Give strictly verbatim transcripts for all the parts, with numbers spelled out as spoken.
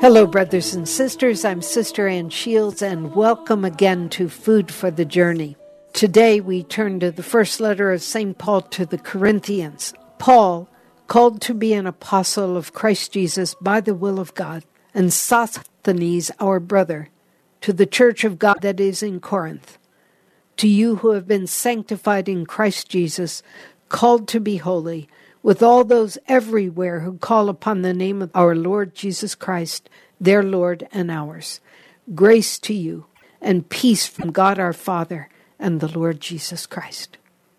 Hello, brothers and sisters. I'm Sister Ann Shields, and welcome again to Food for the Journey. Today we turn to the first letter of Saint Paul to the Corinthians. Paul, called to be an apostle of Christ Jesus by the will of God, and Sosthenes, our brother, to the church of God that is in Corinth, to you who have been sanctified in Christ Jesus, called to be holy, with all those everywhere who call upon the name of our Lord Jesus Christ, their Lord and ours. Grace to you and peace from God our Father and the Lord Jesus Christ.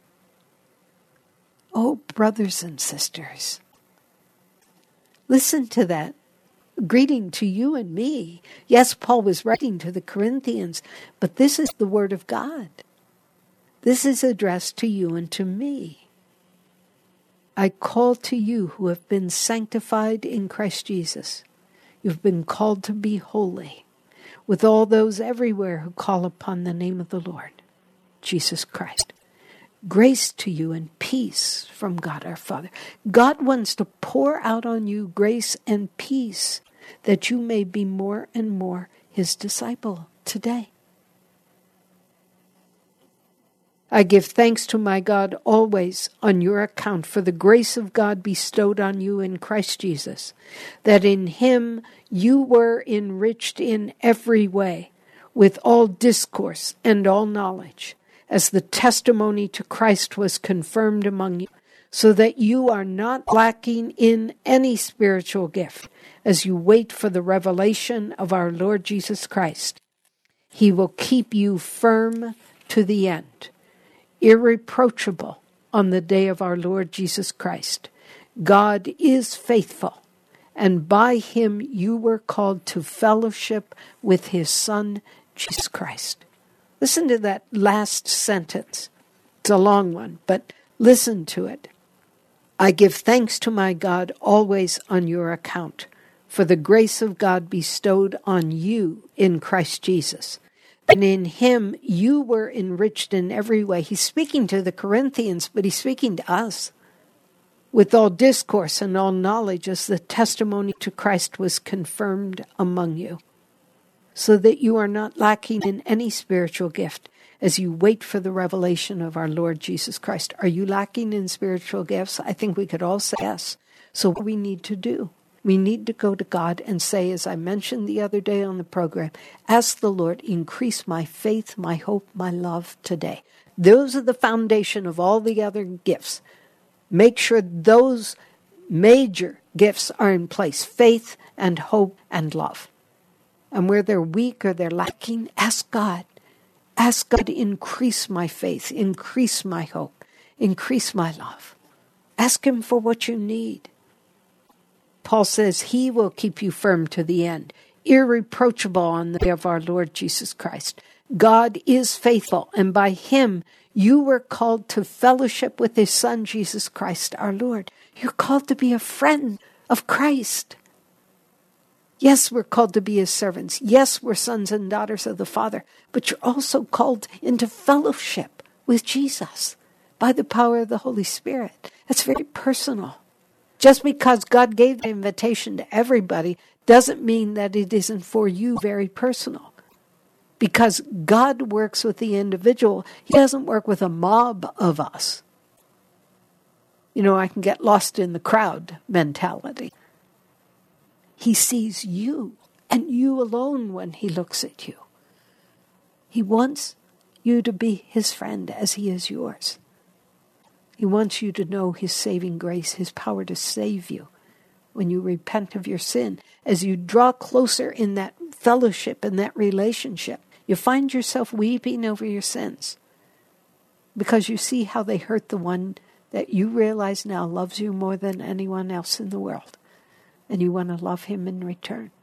Oh, brothers and sisters, listen to that. Greeting to you and me. Yes, Paul was writing to the Corinthians, but this is the word of God. This is addressed to you and to me. I call to you who have been sanctified in Christ Jesus. You've been called to be holy, with all those everywhere who call upon the name of the Lord, Jesus Christ. Grace to you and peace from God our Father. God wants to pour out on you grace and peace, that you may be more and more his disciple today. I give thanks to my God always on your account for the grace of God bestowed on you in Christ Jesus, that in him you were enriched in every way, with all discourse and all knowledge, as the testimony to Christ was confirmed among you, so that you are not lacking in any spiritual gift, as you wait for the revelation of our Lord Jesus Christ. He will keep you firm to the end, irreproachable on the day of our Lord Jesus Christ. God is faithful, and by him you were called to fellowship with his Son, Jesus Christ. Listen to that last sentence. It's a long one, but listen to it. I give thanks to my God always on your account, for the grace of God bestowed on you in Christ Jesus. And in him you were enriched in every way. He's speaking to the Corinthians, but he's speaking to us. With all discourse and all knowledge, as the testimony to Christ was confirmed among you, so that you are not lacking in any spiritual gift, as you wait for the revelation of our Lord Jesus Christ. Are you lacking in spiritual gifts? I think we could all say yes. So what do we need to do? We need to go to God and say, as I mentioned the other day on the program, ask the Lord, increase my faith, my hope, my love today. Those are the foundation of all the other gifts. Make sure those major gifts are in place, faith and hope and love. And where they're weak or they're lacking, ask God. Ask God to increase my faith, increase my hope, increase my love. Ask him for what you need. Paul says he will keep you firm to the end, irreproachable on the day of our Lord Jesus Christ. God is faithful, and by him you were called to fellowship with his Son, Jesus Christ, our Lord. You're called to be a friend of Christ. Yes, we're called to be his servants. Yes, we're sons and daughters of the Father, but you're also called into fellowship with Jesus by the power of the Holy Spirit. That's very personal. Just because God gave the invitation to everybody doesn't mean that it isn't for you very personal. Because God works with the individual. He doesn't work with a mob of us. You know, I can get lost in the crowd mentality. He sees you and you alone when he looks at you. He wants you to be his friend as he is yours. He wants you to know his saving grace, his power to save you when you repent of your sin. As you draw closer in that fellowship and that relationship, you find yourself weeping over your sins because you see how they hurt the one that you realize now loves you more than anyone else in the world. And you want to love him in return.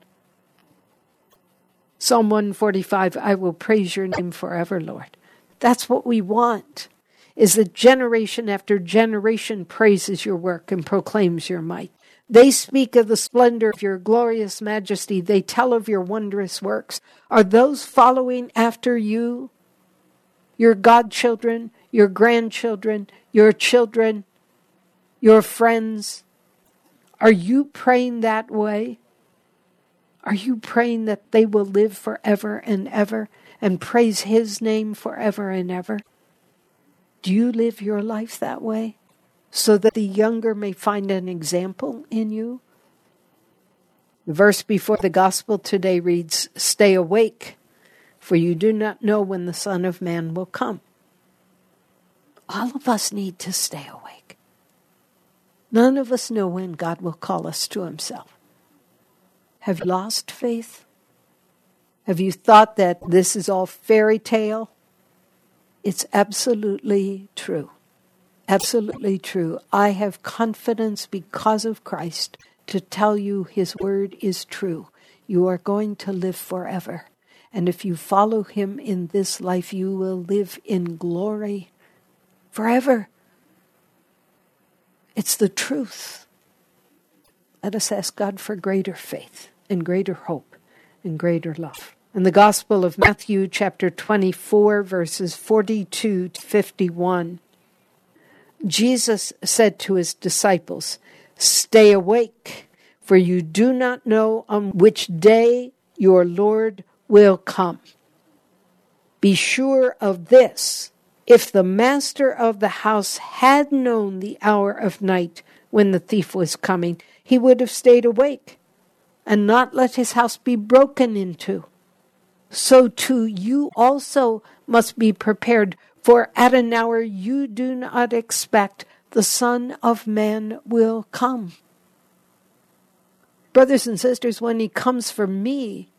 Psalm one forty-five, I will praise your name forever, Lord. That's what we want. Is that generation after generation praises your work and proclaims your might. They speak of the splendor of your glorious majesty. They tell of your wondrous works. Are those following after you, your godchildren, your grandchildren, your children, your friends? Are you praying that way? Are you praying that they will live forever and ever and praise his name forever and ever? Do you live your life that way so that the younger may find an example in you? The verse before the gospel today reads, "Stay awake, for you do not know when the Son of Man will come." All of us need to stay awake. None of us know when God will call us to himself. Have you lost faith? Have you thought that this is all fairy tale? It's absolutely true. Absolutely true. I have confidence because of Christ to tell you his word is true. You are going to live forever. And if you follow him in this life, you will live in glory forever. It's the truth. Let us ask God for greater faith and greater hope and greater love. In the Gospel of Matthew, chapter twenty-four, verses forty-two to fifty-one, Jesus said to his disciples, "Stay awake, for you do not know on which day your Lord will come. Be sure of this, if the master of the house had known the hour of night when the thief was coming, he would have stayed awake and not let his house be broken into. So too you also must be prepared, for at an hour you do not expect the Son of Man will come." Brothers and sisters, when he comes for me,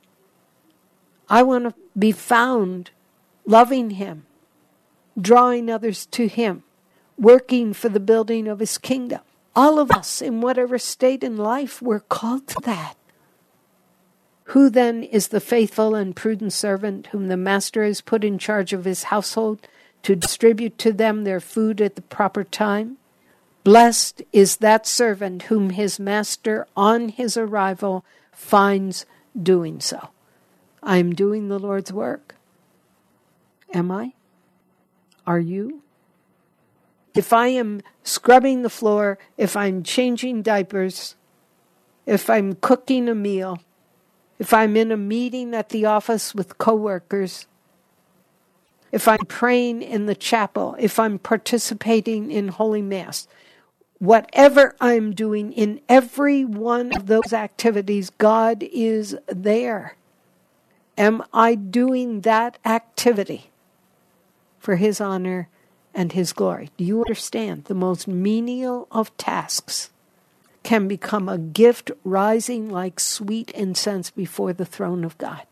I want to be found loving him, drawing others to him, working for the building of his kingdom. All of us, in whatever state in life, we're called to that. Who then is the faithful and prudent servant whom the master has put in charge of his household to distribute to them their food at the proper time? Blessed is that servant whom his master on his arrival finds doing so. I am doing the Lord's work. Am I? Are you? If I am scrubbing the floor, if I'm changing diapers, if I'm cooking a meal, if I'm in a meeting at the office with coworkers, if I'm praying in the chapel, if I'm participating in Holy Mass, whatever I'm doing in every one of those activities, God is there. Am I doing that activity for his honor and his glory? Do you understand? The most menial of tasks can become a gift rising like sweet incense before the throne of God.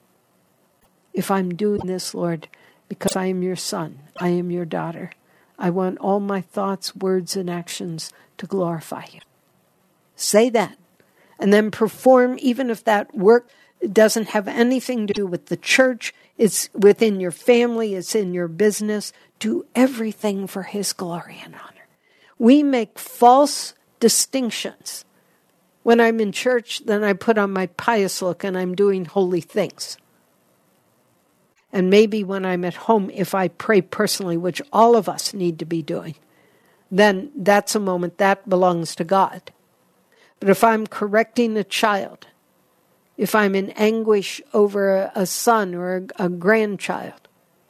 If I'm doing this, Lord, because I am your son, I am your daughter, I want all my thoughts, words, and actions to glorify you. Say that, and then perform, even if that work doesn't have anything to do with the church, it's within your family, it's in your business. Do everything for his glory and honor. We make false distinctions. When I'm in church, then I put on my pious look and I'm doing holy things. And maybe when I'm at home, if I pray personally, which all of us need to be doing, then that's a moment that belongs to God. But if I'm correcting a child, if I'm in anguish over a, a son or a, a grandchild,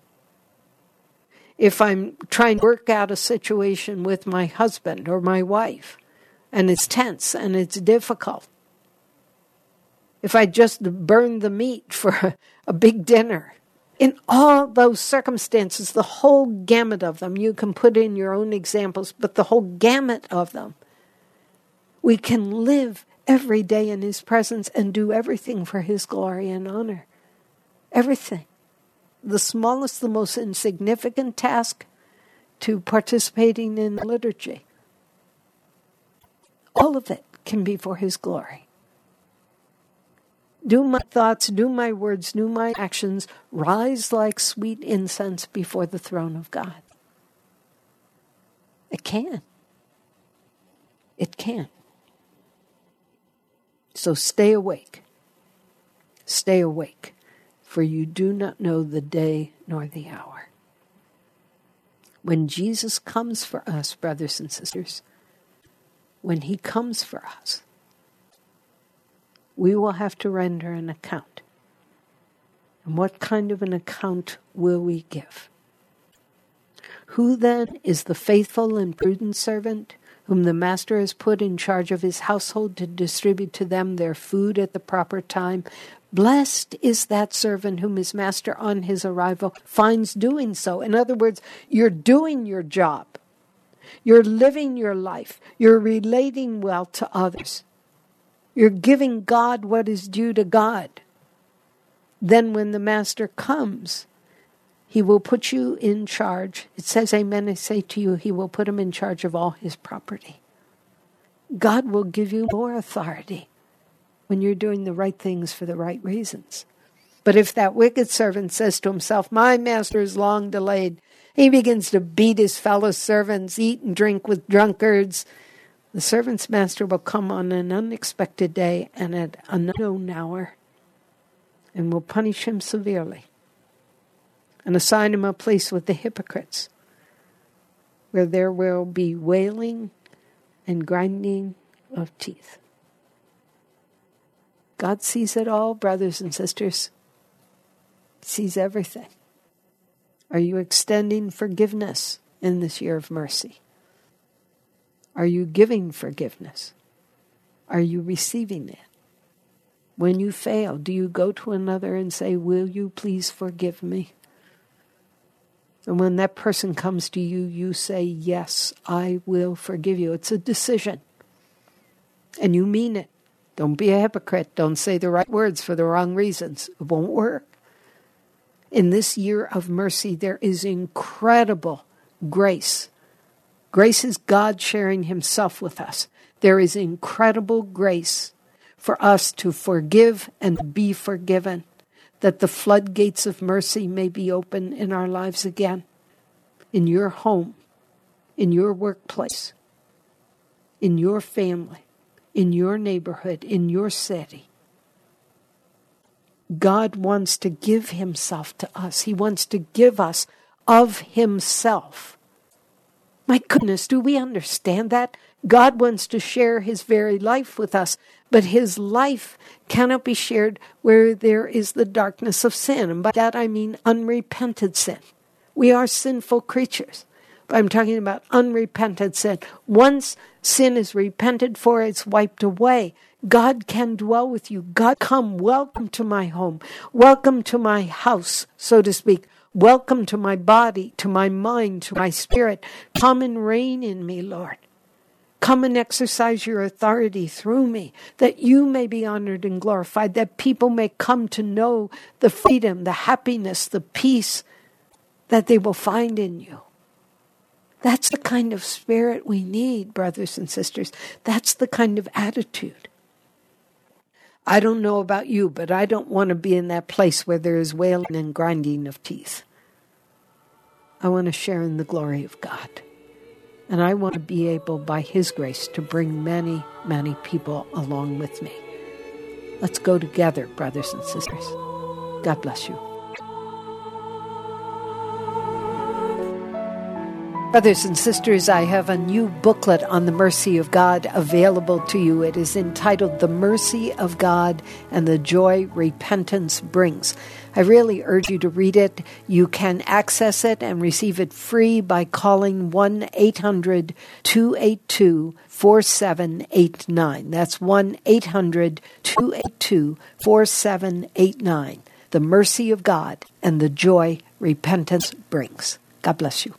if I'm trying to work out a situation with my husband or my wife, and it's tense and it's difficult, if I just burn the meat for a, a big dinner, in all those circumstances, the whole gamut of them, you can put in your own examples, but the whole gamut of them, we can live every day in his presence and do everything for his glory and honor. Everything. The smallest, the most insignificant task to participating in liturgy. All of it can be for his glory. Do my thoughts, do my words, do my actions rise like sweet incense before the throne of God? It can. It can. So stay awake. Stay awake, for you do not know the day nor the hour. When Jesus comes for us, brothers and sisters, when he comes for us, we will have to render an account. And what kind of an account will we give? Who then is the faithful and prudent servant whom the master has put in charge of his household to distribute to them their food at the proper time? Blessed is that servant whom his master on his arrival finds doing so. In other words, you're doing your job. You're living your life. You're relating well to others. You're giving God what is due to God. Then when the master comes, he will put you in charge. It says, amen, I say to you, he will put him in charge of all his property. God will give you more authority when you're doing the right things for the right reasons. But if that wicked servant says to himself, my master is long delayed, he begins to beat his fellow servants, eat and drink with drunkards, the servant's master will come on an unexpected day and at an unknown hour and will punish him severely and assign him a place with the hypocrites, where there will be wailing and grinding of teeth. God sees it all, brothers and sisters. He sees everything. Are you extending forgiveness in this year of mercy? Are you giving forgiveness? Are you receiving it? When you fail, do you go to another and say, will you please forgive me? And when that person comes to you, you say, yes, I will forgive you. It's a decision. And you mean it. Don't be a hypocrite. Don't say the right words for the wrong reasons. It won't work. In this year of mercy, there is incredible grace. Grace is God sharing himself with us. There is incredible grace for us to forgive and be forgiven, that the floodgates of mercy may be open in our lives again, in your home, in your workplace, in your family, in your neighborhood, in your city. God wants to give himself to us. He wants to give us of himself. My goodness, do we understand that? God wants to share his very life with us, but his life cannot be shared where there is the darkness of sin. And by that I mean unrepented sin. We are sinful creatures, but I'm talking about unrepented sin. Once sin is repented for, it's wiped away. God can dwell with you. God, come, welcome to my home. Welcome to my house, so to speak. Welcome to my body, to my mind, to my spirit. Come and reign in me, Lord. Come and exercise your authority through me, that you may be honored and glorified, that people may come to know the freedom, the happiness, the peace that they will find in you. That's the kind of spirit we need, brothers and sisters. That's the kind of attitude. I don't know about you, but I don't want to be in that place where there is wailing and grinding of teeth. I want to share in the glory of God. And I want to be able, by his grace, to bring many, many people along with me. Let's go together, brothers and sisters. God bless you. Brothers and sisters, I have a new booklet on the mercy of God available to you. It is entitled The Mercy of God and the Joy Repentance Brings. I really urge you to read it. You can access it and receive it free by calling one eight hundred two eight two four seven eight nine. That's one eight hundred two eight two four seven eight nine. The Mercy of God and the Joy Repentance Brings. God bless you.